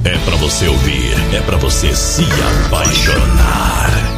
É pra você ouvir, é pra você se apaixonar.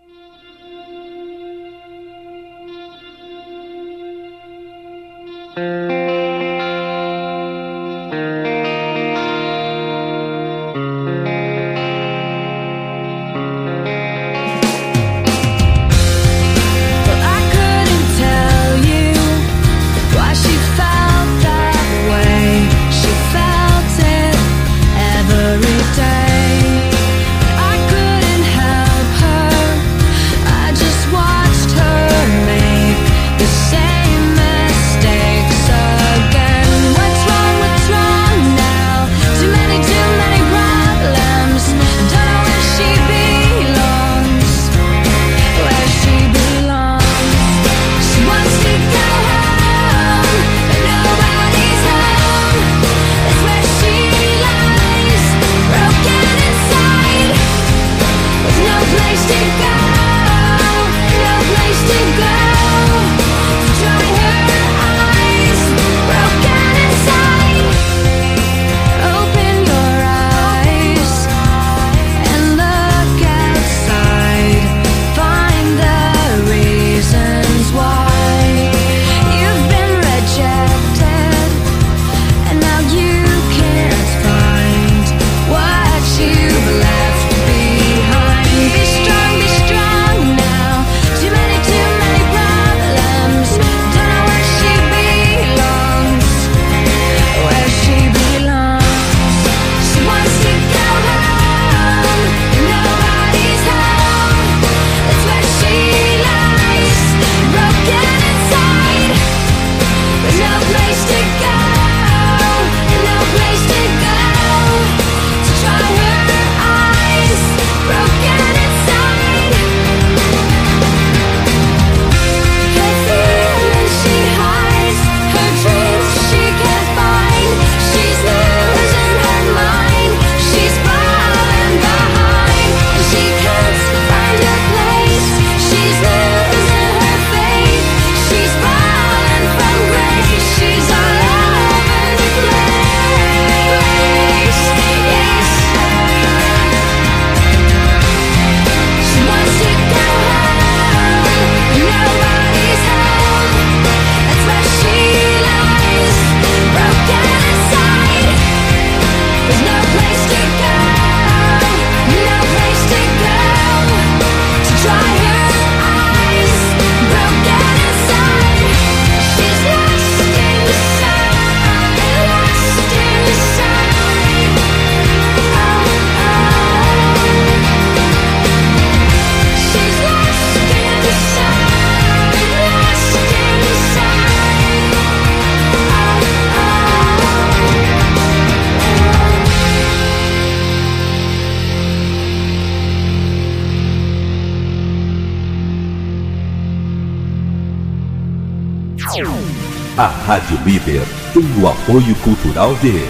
A Rádio Líder tem o apoio cultural de...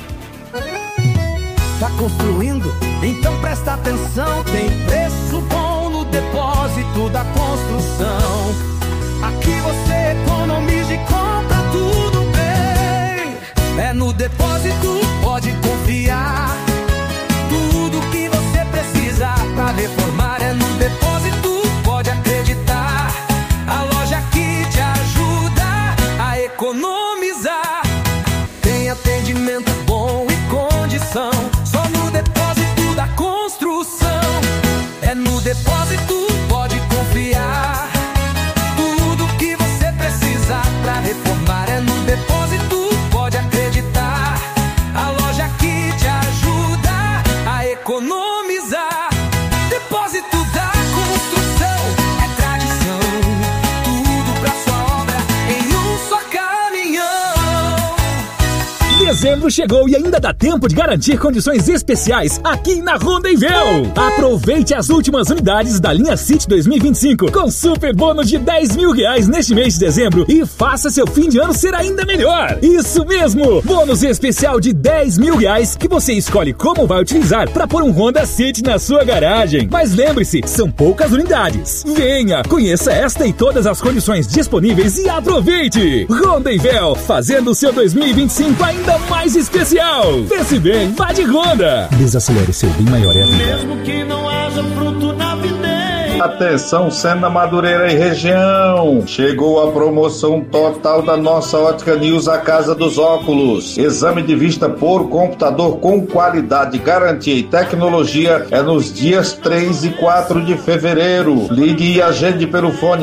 Tá construindo? Então presta atenção. Tem preço bom no depósito da construção. Aqui você economiza e compra tudo bem. É no depósito, pode confiar. Tudo que você precisa pra reformar é no depósito, pode acreditar. A loja que te ajuda a economizar. Tem atendimento bom e condição. Só no depósito da construção. É no depósito, pode confiar. Tudo que você precisa pra reformar é no depósito, pode acreditar. A loja que te ajuda a economizar. Depósito da construção é tradição. Tudo pra sua obra em um só caminhão. Dezembro chegou e ainda dá tempo de garantir condições especiais aqui na Rondonvel. Aproveite as últimas unidades da linha City 2025 com super bônus de R$10 mil neste mês de dezembro e faça seu fim de ano ser ainda melhor. Isso mesmo! Bônus especial de R$10 mil que você escolhe como vai utilizar para pôr um Honda City na sua garagem. Mas lembre-se, são poucas unidades. Venha, conheça esta e todas as condições disponíveis e aproveite! Rondonvel, fazendo o seu 2025 ainda mais especial. Pense bem, vá de Honda. Desacelere seu bem maior é a vida. Mesmo que não haja fruto na videira. Atenção, Sena, Madureira e região. Chegou a promoção total da nossa Ótica News, a Casa dos Óculos. Exame de vista por computador com qualidade, garantia e tecnologia é nos dias 3 e 4 de fevereiro. Ligue e agende pelo fone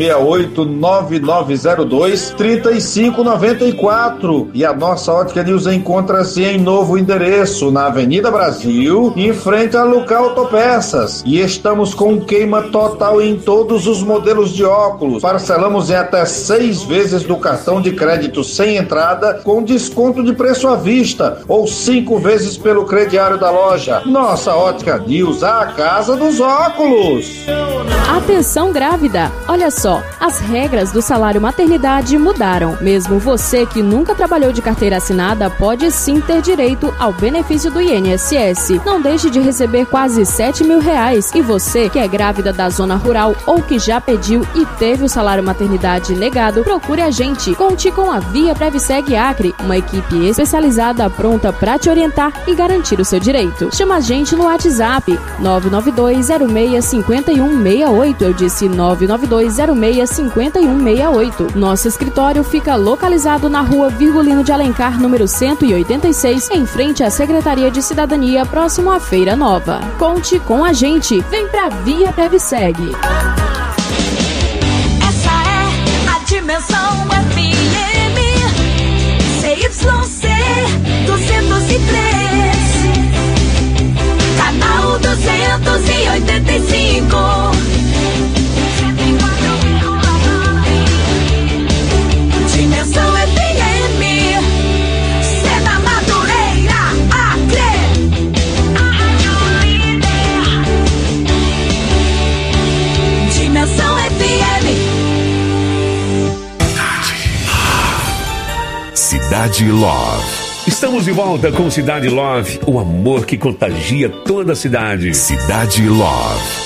068-9902-3594. E a nossa Ótica News encontra-se em novo endereço, na Avenida Brasil, em frente a Lucar Autopeças. E estamos com queima total em todos os modelos de óculos. Parcelamos em até 6 vezes do cartão de crédito sem entrada, com desconto de preço à vista, ou 5 vezes pelo crediário da loja. Nossa Ótica News, a Casa dos Óculos. Atenção grávida! Olha só, as regras do salário maternidade mudaram. Mesmo você que nunca trabalhou de carteira assinada pode sim ter direito ao benefício do INSS. Não deixe de receber quase R$7 mil. E você que é grávida da zona rural ou que já pediu e teve o salário maternidade negado, procure a gente. Conte com a Via Previseg Acre, uma equipe especializada pronta para te orientar e garantir o seu direito. Chama a gente no WhatsApp 992065168. Eu disse 992065168. Nosso escritório fica localizado na rua Virgulino de Alencar, número 186, em frente à Secretaria de Cidadania, próximo à Feira Nova. Conte com a gente. Vem pra Via Previseg. Essa é a Dimensão FM CYC 203, canal 285. Dimensão FM, Sena, Madureira, Acre. Dimensão FM. Cidade Love. Estamos de volta com Cidade Love, o amor que contagia toda a cidade. Cidade Love.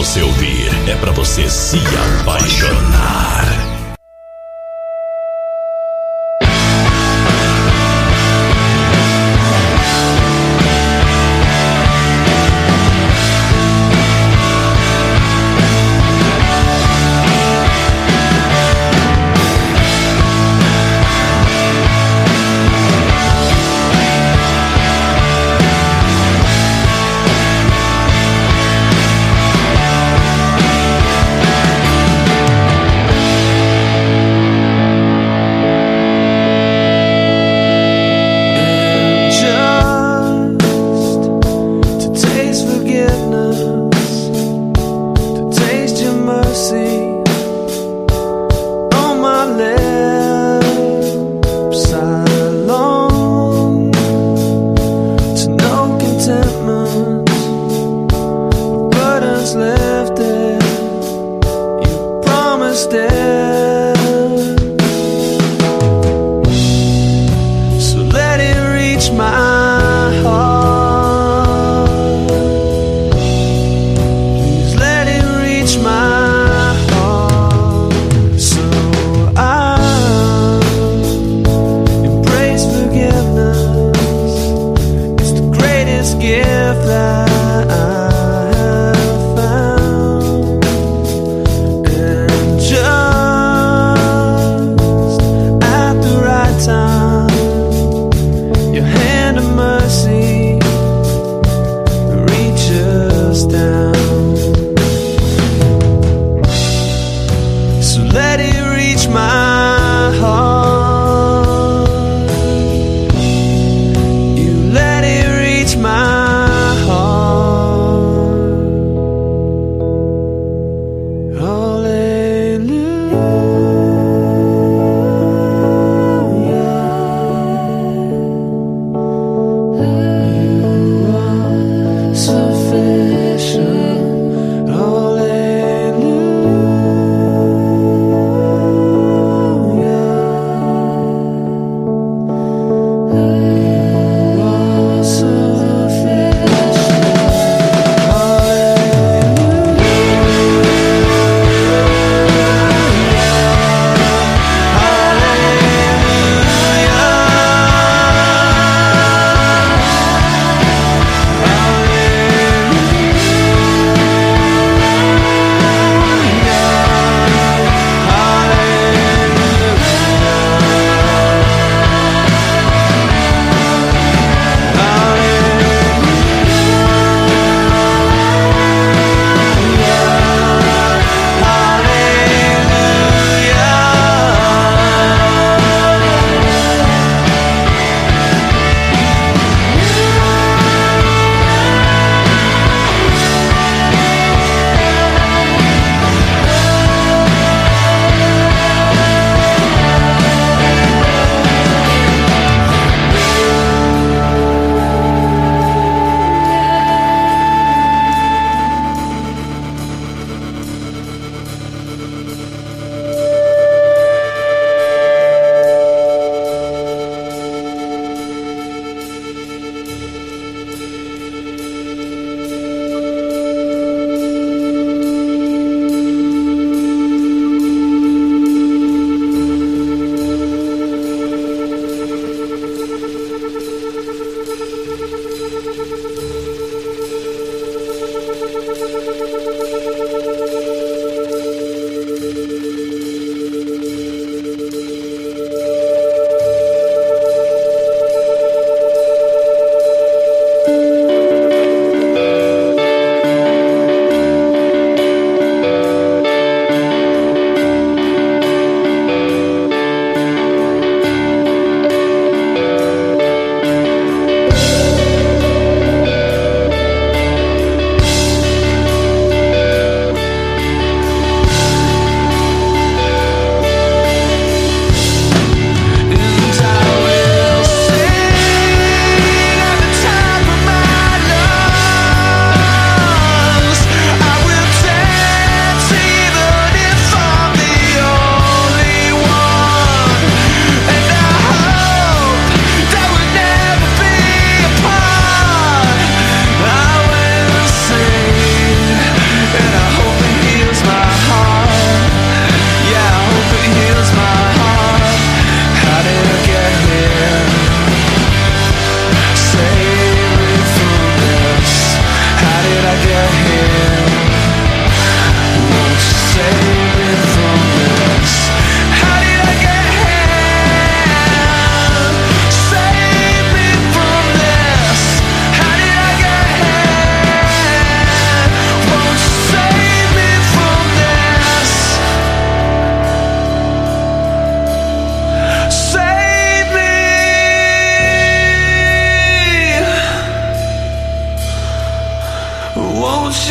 você ouvir, é pra você se apaixonar. Just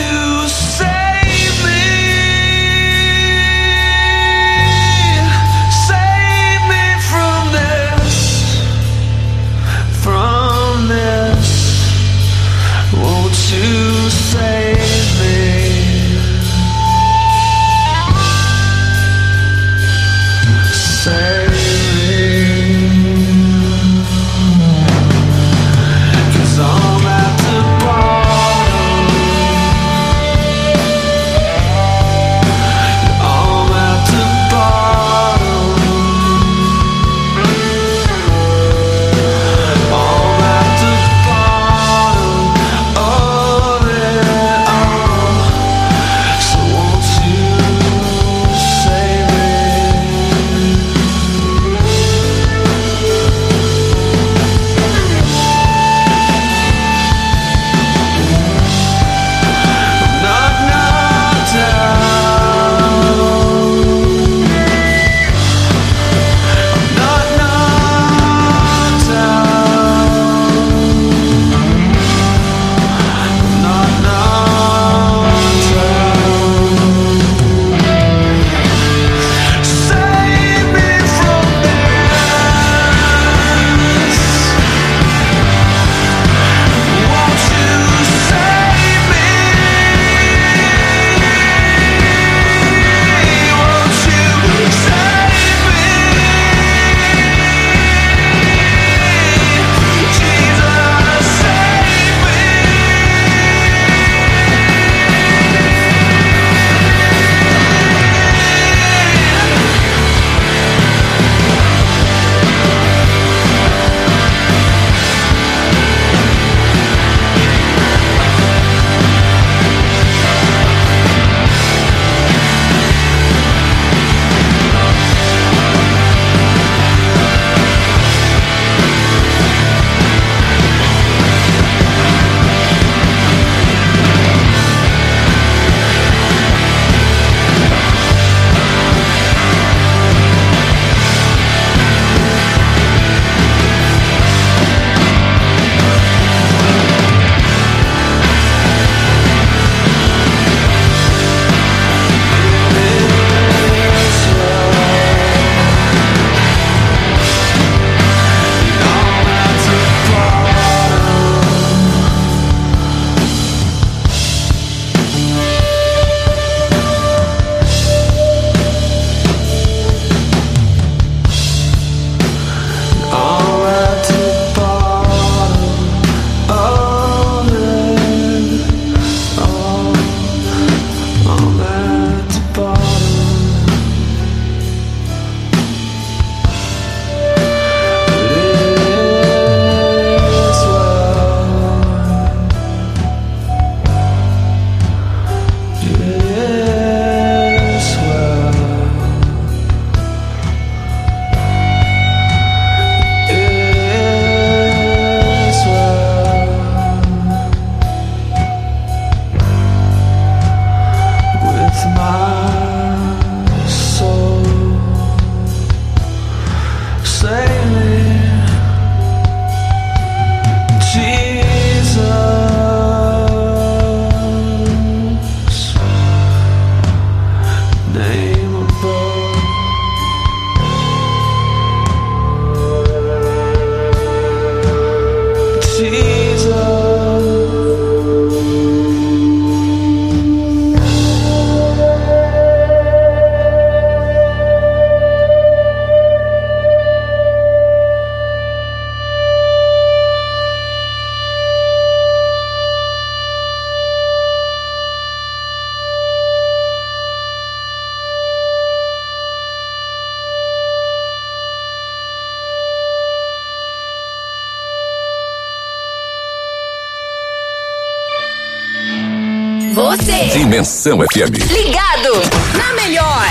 Você. Dimensão FM. Ligado na melhor.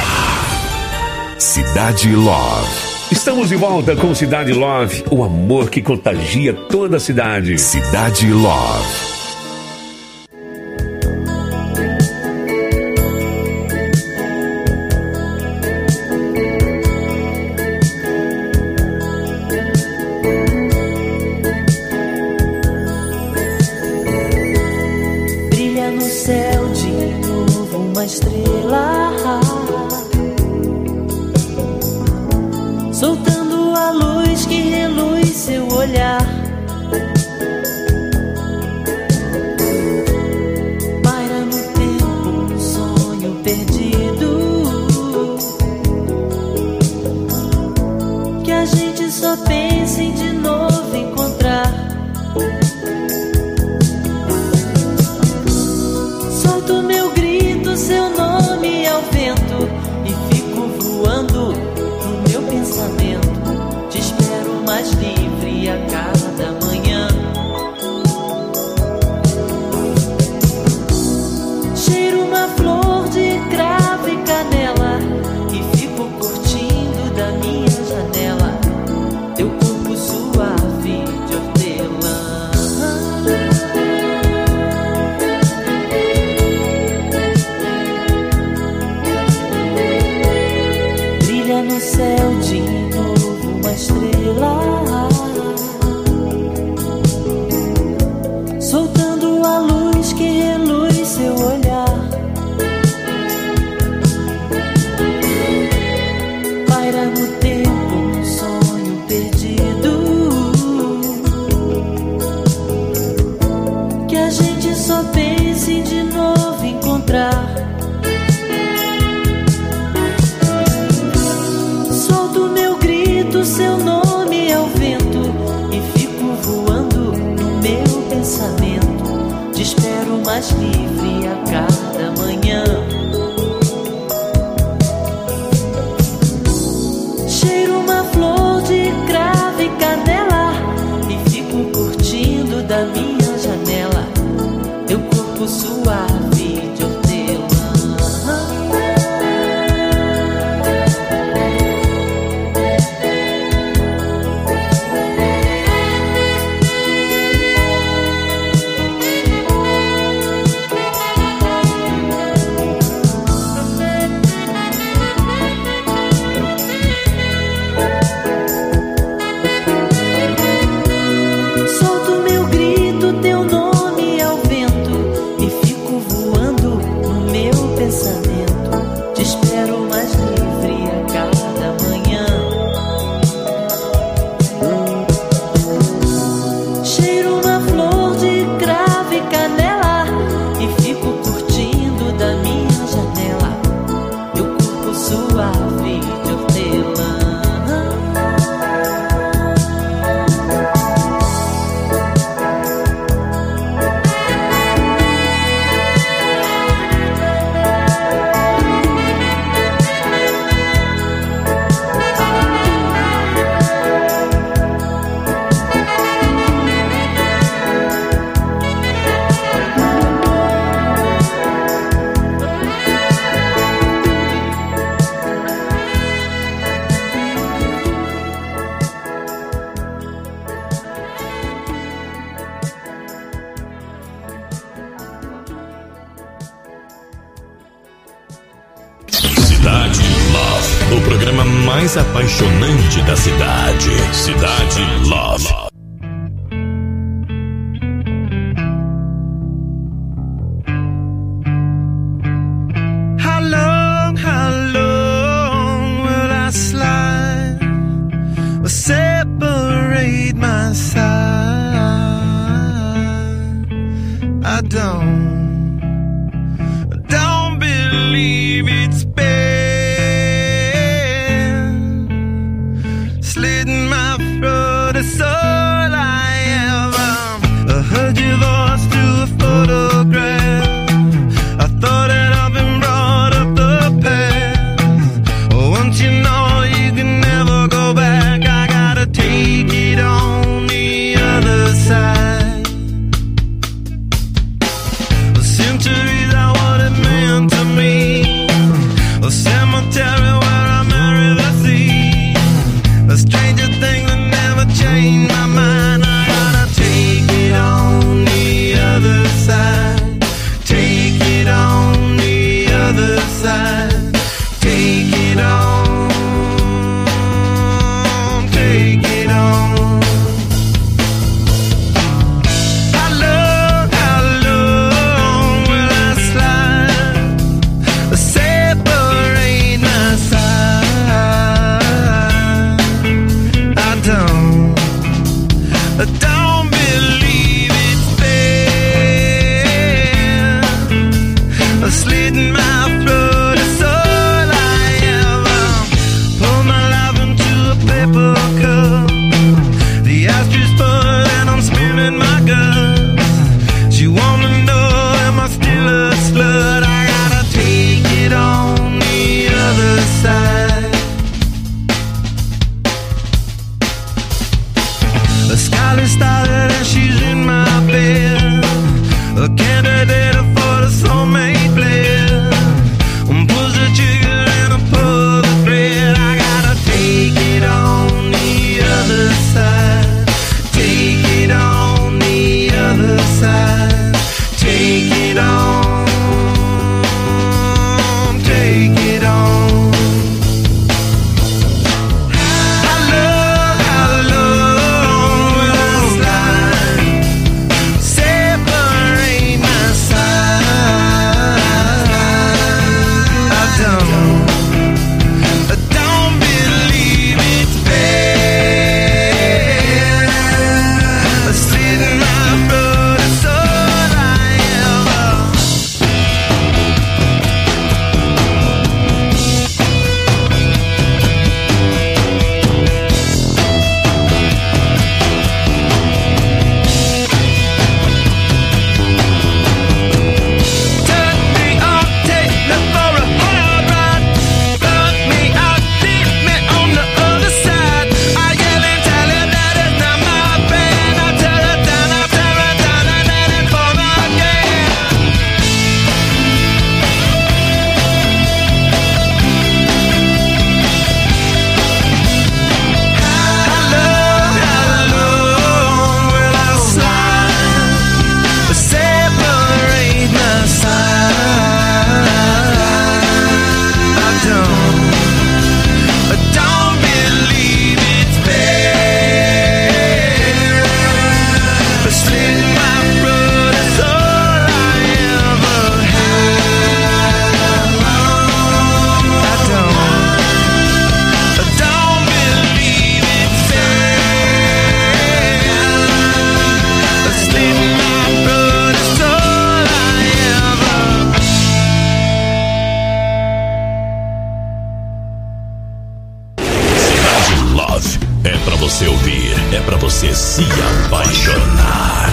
Cidade Love. Estamos de volta com Cidade Love, o amor que contagia toda a cidade. Cidade Love. Brilha no céu estrela, soltando a luz que reluz seu olhar. Paira no tempo um sonho perdido, que a gente só pensa em de novo encontrar. Solto meu grito, seu nome ao vento, e fico voando no meu pensamento. Te espero mais livre a cada manhã. Cheiro uma flor de cravo e canela, e fico curtindo da minha janela teu corpo suave de hortelã. Brilha no céu de novo uma estrela, soltando a luz que reluz seu olhar. Paira no tempo um sonho perdido, que a gente só pensa em de novo encontrar. Solto meu grito, seu nome ao vento, e fico voando no meu pensamento. Te espero mais livre a cada manhã. Cheiro uma flor de cravo e canela, e fico curtindo da minha janela teu corpo suave de hortelã. Solto meu grito, teu nome ao vento, e fico voando no meu pensamento. Te espero mais livre a cada manhã. Cheiro uma flor de cravo e canela, e fico curtindo da minha janela teu corpo suave de hortelã. Cidade Love, o programa mais apaixonante da cidade. Cidade Love. How long will I slide or separate my side? I don't believe it's been slitting my throat. It's all I ever. I heard your voice through a photograph. I thought that I've been brought up the past. Oh, once you know you can never go back, I gotta take it on the other side. The centuries are what it meant to me. A cemetery where I marry the sea. A stranger thing that never changed my mind. I gotta take it on the other side. Take it on the other side. Take it on. Take it on. How long will I slide? slit in my throat. It's all I ever. Pour my life into a paper cup. The ashtray full and I'm spilling my guts. She wanna know, am I still a slut? I gotta take it on the other side. The skyline started and she's in my bed. A candidate for the soulmate blend. Pulls the trigger and I pull the thread. I gotta take it on the other side. Take it on the other side. Take it on. Take it on. Se apaixonar.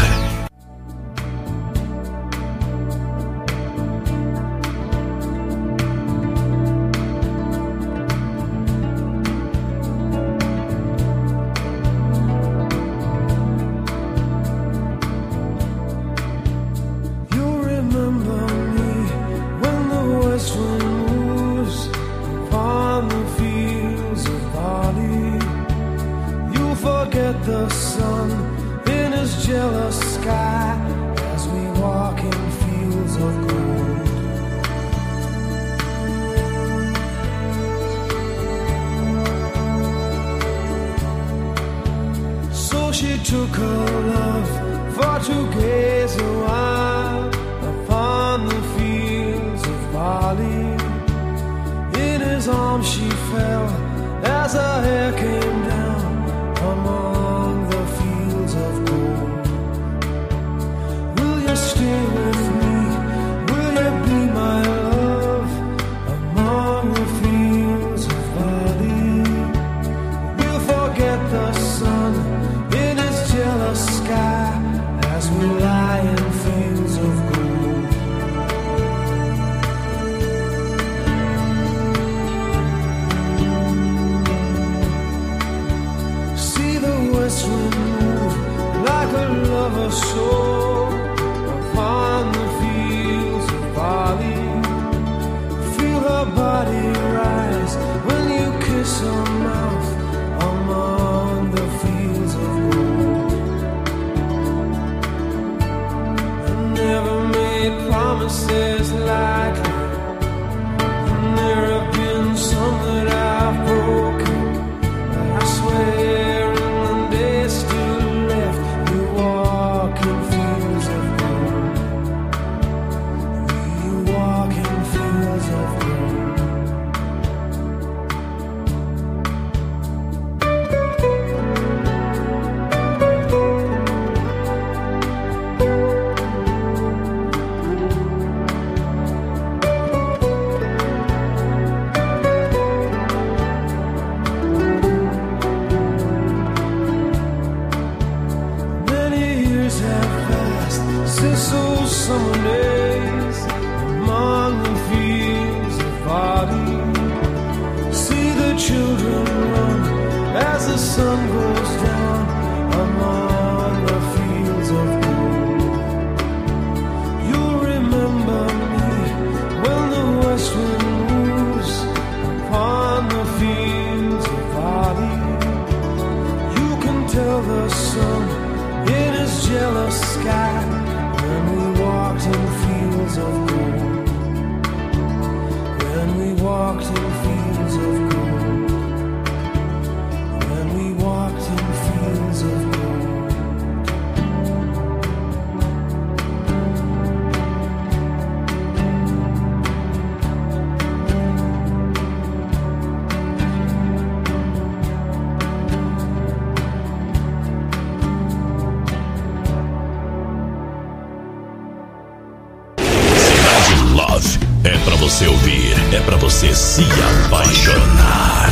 Still left, you walking. você ouvir, é pra você se apaixonar.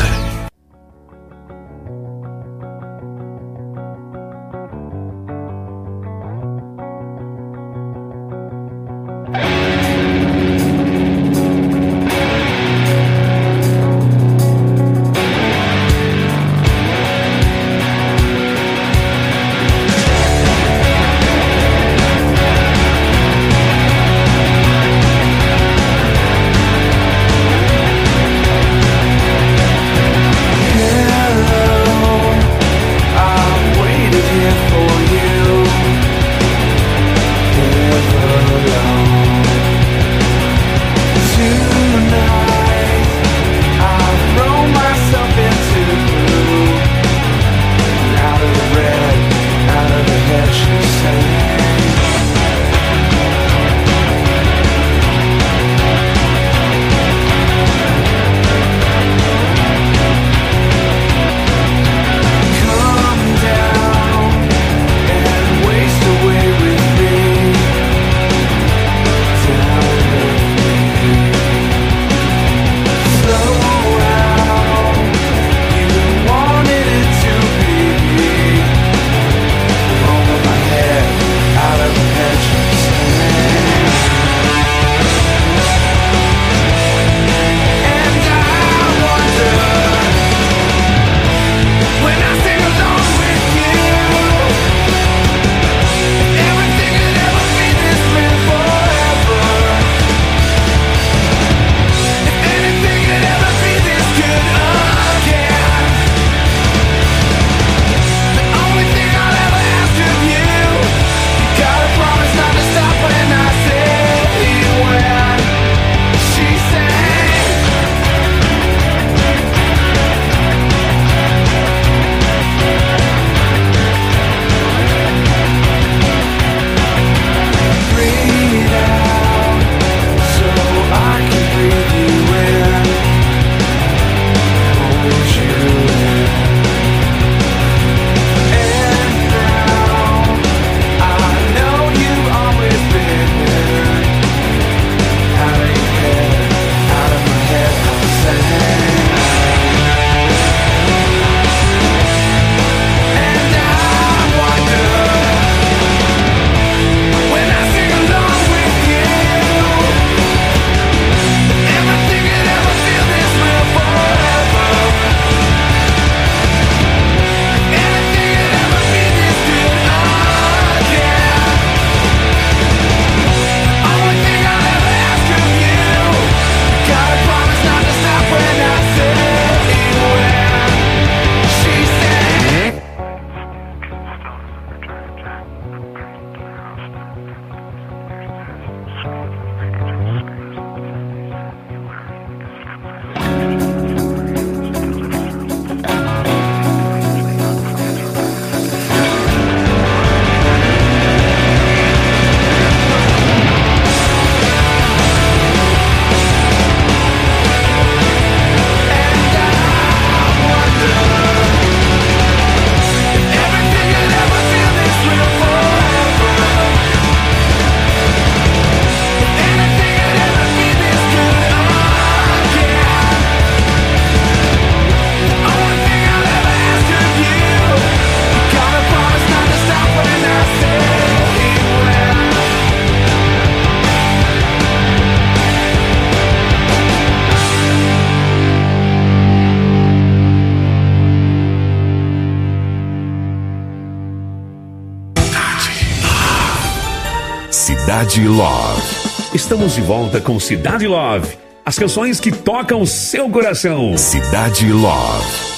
Cidade Love. Estamos de volta com Cidade Love. As canções que tocam seu coração. Cidade Love.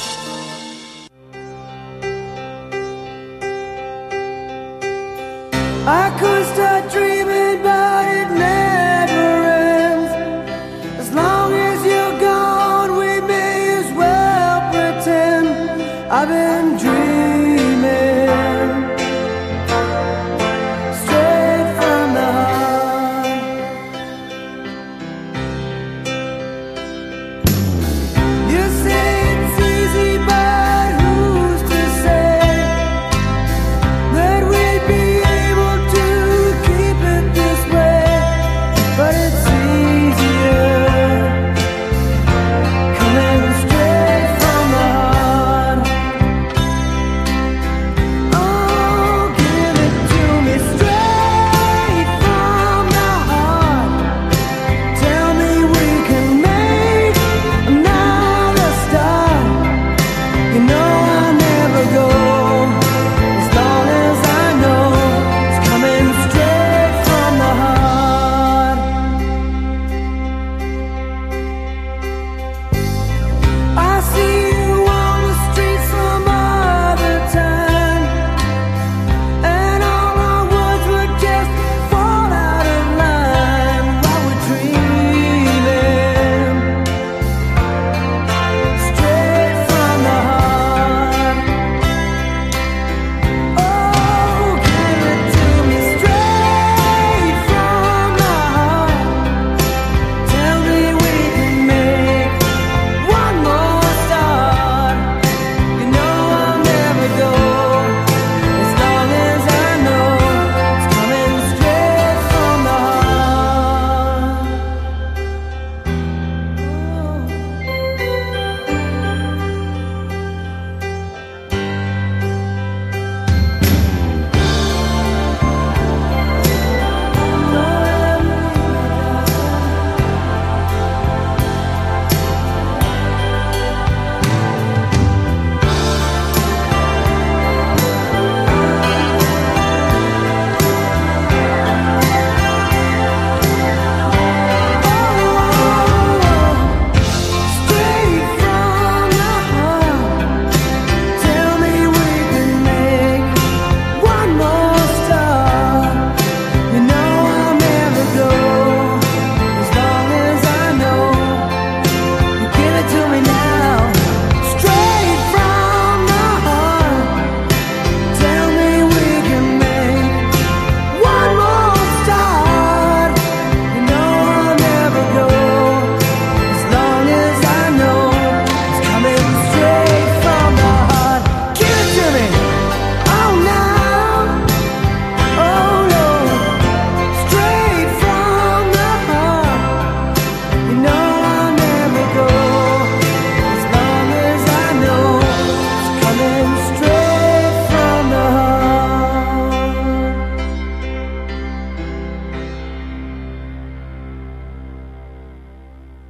I could start dreaming, but it never ends. As long as you're gone, we may as well pretend I've been dreaming straight from the heart. You say it's easy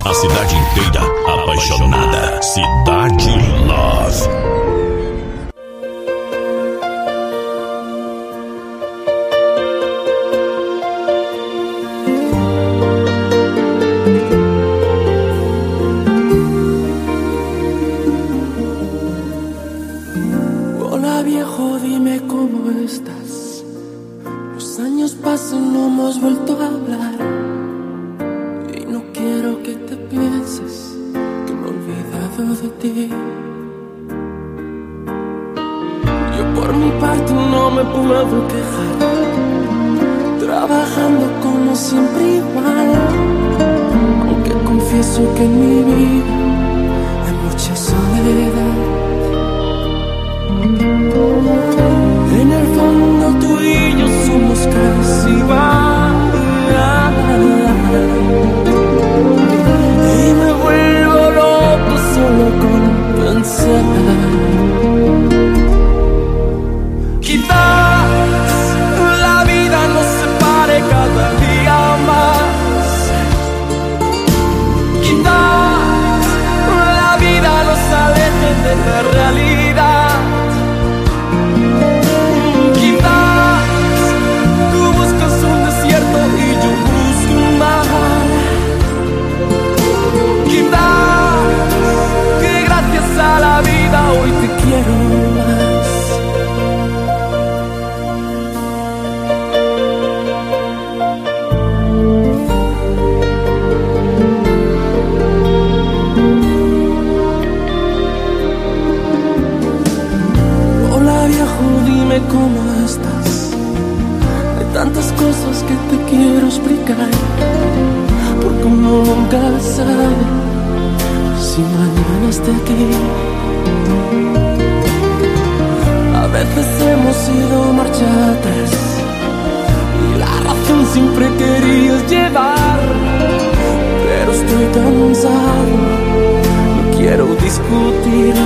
A cidade inteira apaixonada. Cidade Love. Hola viejo, dime cómo estás. Los años pasan, no hemos vuelto a hablar. Y no quiero que te pienses que me he olvidado de ti. Yo por mi parte no me puedo quejar, trabajando como siempre igual. Aunque confieso que en mi vida hay mucha soledad. En el fondo tú y yo somos casi igual. Y me vuelvo loco solo con pensar. Quizás la vida nos separe cada día más. Quizás la vida nos aleje de la realidad. A la vida hoy te quiero más. Hola viejo, dime cómo estás. Hay tantas cosas que te quiero explicar, porque uno nunca sabe si mañana esté aquí. A veces hemos ido marcha atrás y la razón siempre querías llevar, pero estoy cansado, no quiero discutir.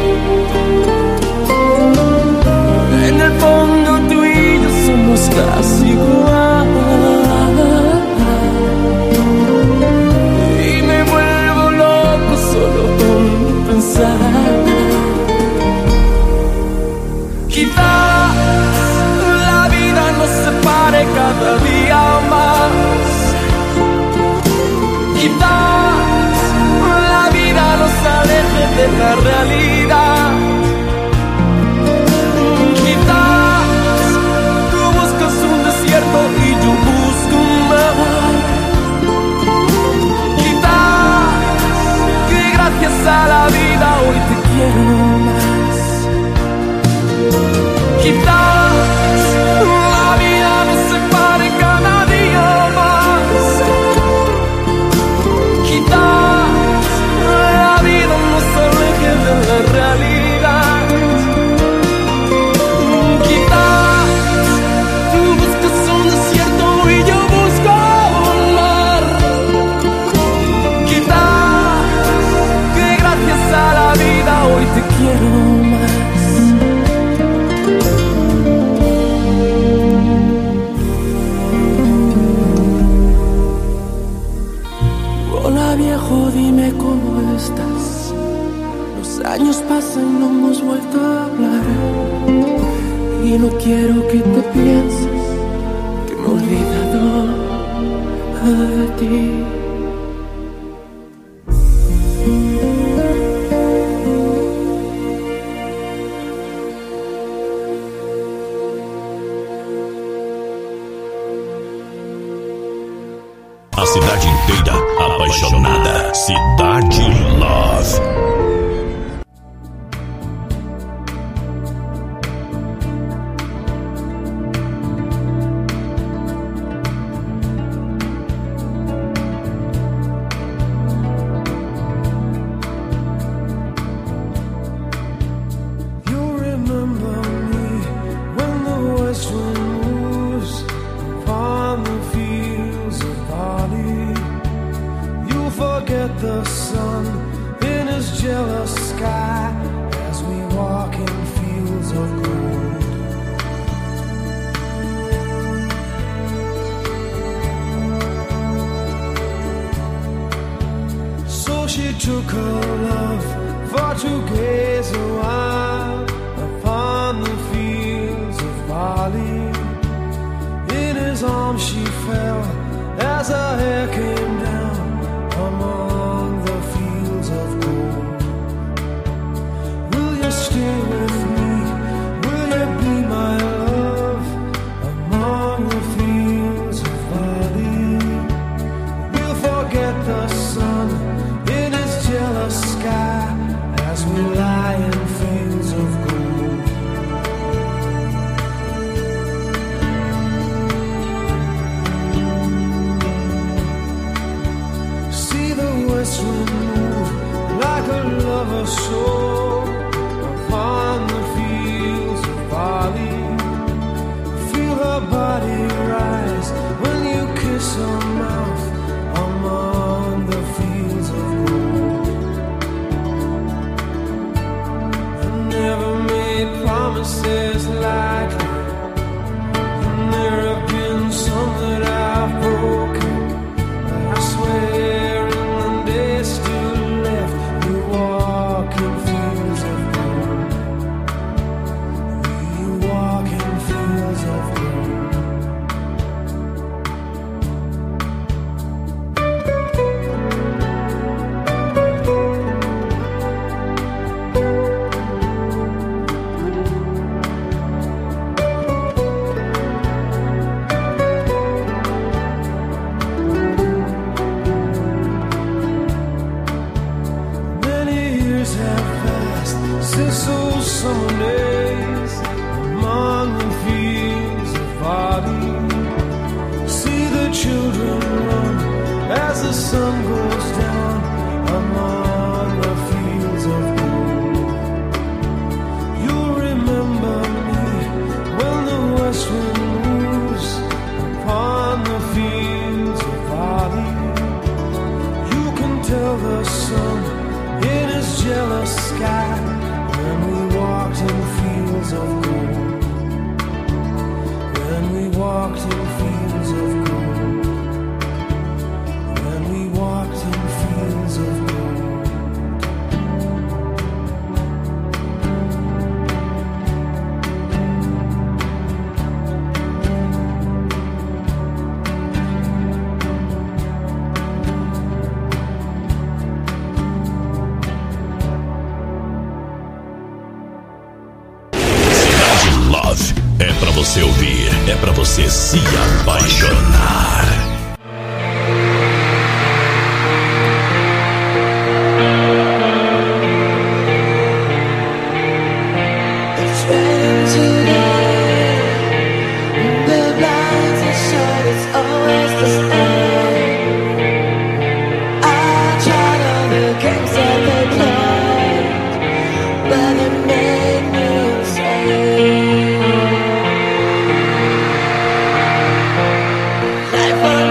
En el fondo tú y yo somos casi igual. Y me vuelvo loco solo con pensar. Quizás la vida nos separe cada día más. Quizás la vida nos aleje de la realidad. Quizás tú buscas un desierto y yo busco un mar. Quizás que gracias a la vida hoy te quiero más. Quizás la vida nos separe cada día más. Quizás la vida nos aleje de la realidad. Quizás tú buscas un desierto y yo busco un mar. Quizás que gracias a la vida hoy te quiero más. Hola viejo, dime cómo estás. Los años pasan y no hemos vuelto a hablar. Y no quiero que te pienses que me he olvidado de ti. A cidade inteira apaixonada. Cidade Love. The sun in his jealous sky as we walk in fields of gold. she took her love for to gaze a while upon the fields of barley. In his arms she fell as her hair came down among the fields of gold. Will you stay with me? Will you be my love among the fields of barley? We'll forget the sun in his jealous sky as we lie in fields of gold. See the west wind move like a lover's soul upon the fields of barley. Feel her body rise when you kiss her mouth among the fields of gold. I never made promises lightly, and there have been some that I've broken. I swear in the days still left, we walk in fields of gold. We walk in fields of gold. Many years have passed since those summer days among the fields of barley. See the children run as the sun goes down among the fields of gold. You'll remember me when the west wind moves upon the fields of barley. You can tell the sun in his jealous sky when we walked in fields of gold. When we walked in fields of gold. When we walked in fields of gold. Cidade Love é pra você ouvir, é pra você se apaixonar. It's raining today. The blinds are shut, it's always the same. I tried all the games that they played, but it made me insane. Life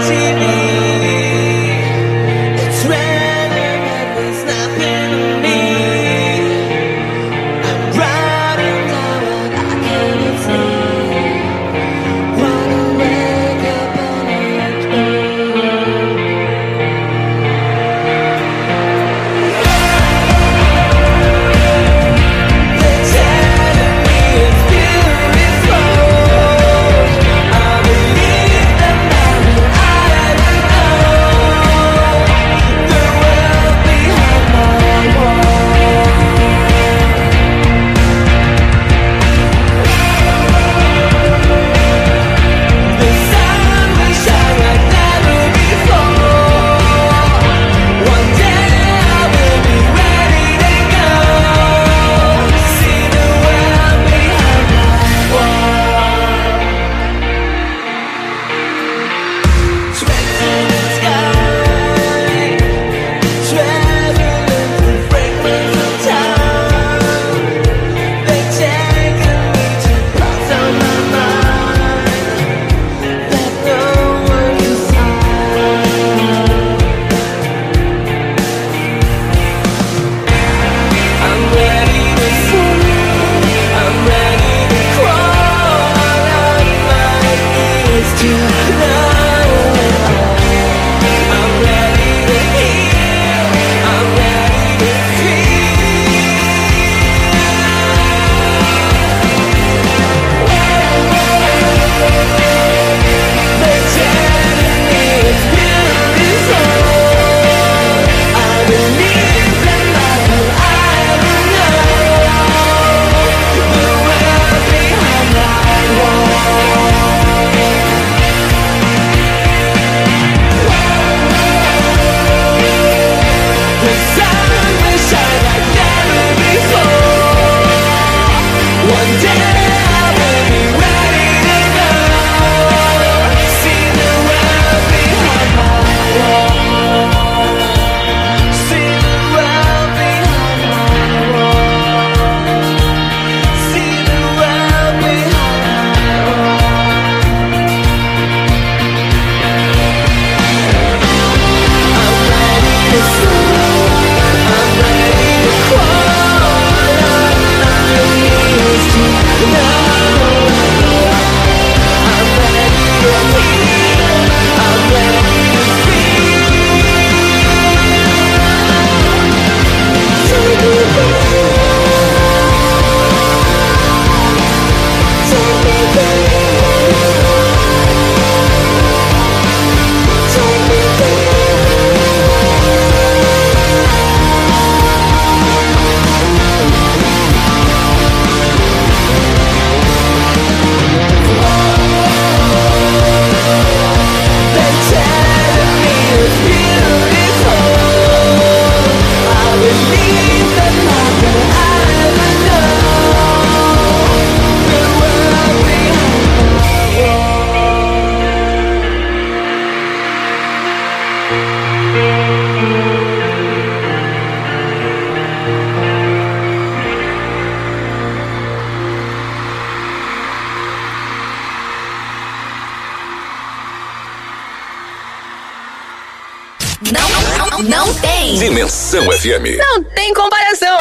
Dimensão FM. Não tem comparação.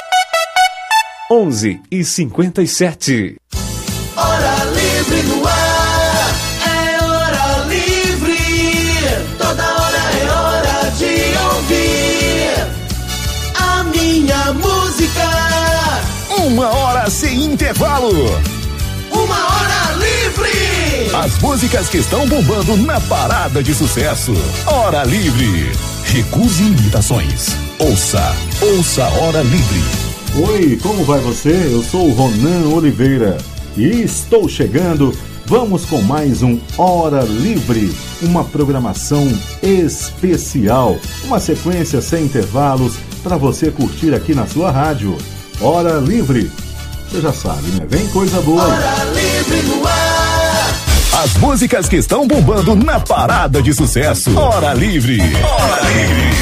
11h57. Hora livre no ar, é hora livre. Toda hora é hora de ouvir a minha música. 1 hora sem intervalo. 1 hora livre. As músicas que estão bombando na parada de sucesso. Hora livre. Recuse imitações. Ouça Hora Livre. Oi, como vai você? Eu sou o Ronan Oliveira e estou chegando. Vamos com mais um Hora Livre, uma programação especial, uma sequência sem intervalos para você curtir aqui na sua rádio. Hora Livre, você já sabe, né? Vem coisa boa. Hora Livre no ar. As músicas que estão bombando na parada de sucesso. Hora Livre. Hora Livre.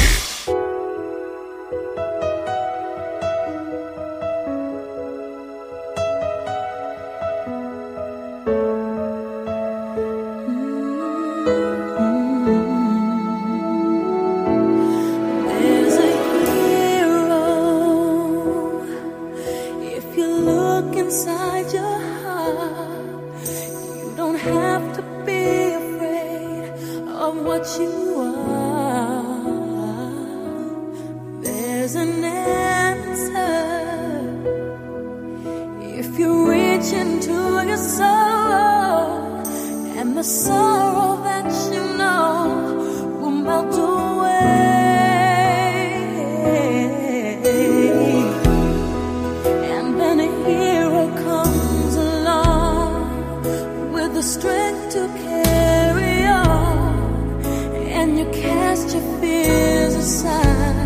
Into your soul and the sorrow that you